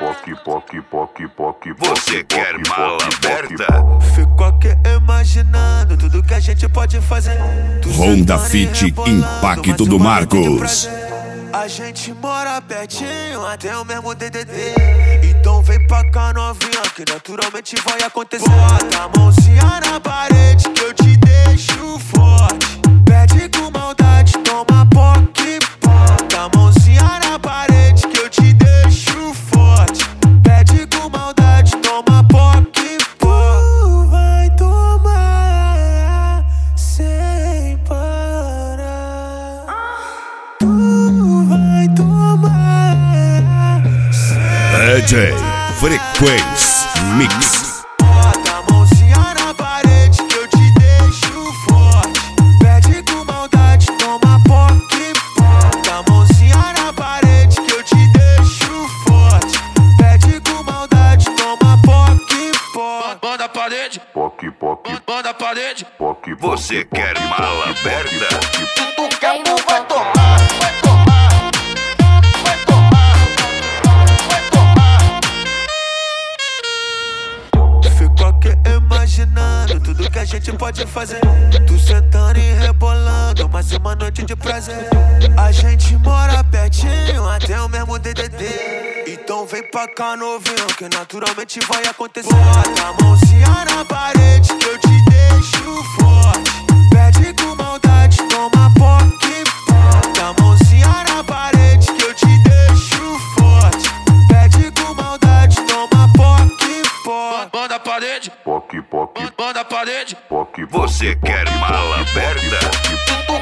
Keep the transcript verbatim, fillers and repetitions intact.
poque, poque, poque, poque. Você quer mala aberta? Fico aqui imaginando tudo que a gente pode fazer. Honda Fit Impacto do Marcos. A gente mora pertinho, até o mesmo D D D. Então vem pra cá novinha, que naturalmente vai acontecer. Bota a mãozinha na parede que eu te deixo forte. Pede com maldade, toma poque, bota a mãozinha na parede que eu te deixo forte. Pede com maldade, toma poque, tu vai tomar sem parar. Tu vai tomar sem D J Frequência Mix. Bota a mãozinha na parede que eu te deixo forte. Pede com maldade, toma poque, bota a mãozinha na parede que eu te deixo forte. Pede com maldade, toma poque, poque. Banda parede, Poque, poque, banda parede. poque. Você quer mala aberta? Tu quer, tu vai tomar, vai tomar, vai tomar, vai tomar. Fico aqui imaginando tudo que a gente pode fazer. Tu sentando e rebolando, mais uma noite de prazer. A gente mora pertinho, até o mesmo D D D. Então vem pra cá novinho, que naturalmente vai acontecer. Bota a mãozinha na parede que eu te deixo forte. Pede com maldade, toma poque, bota a mãozinha na parede que eu te deixo forte. Pede com maldade, toma poque, poque. Banda parede, Poque, poque, banda parede. poque. Você quer mala aberta? Tu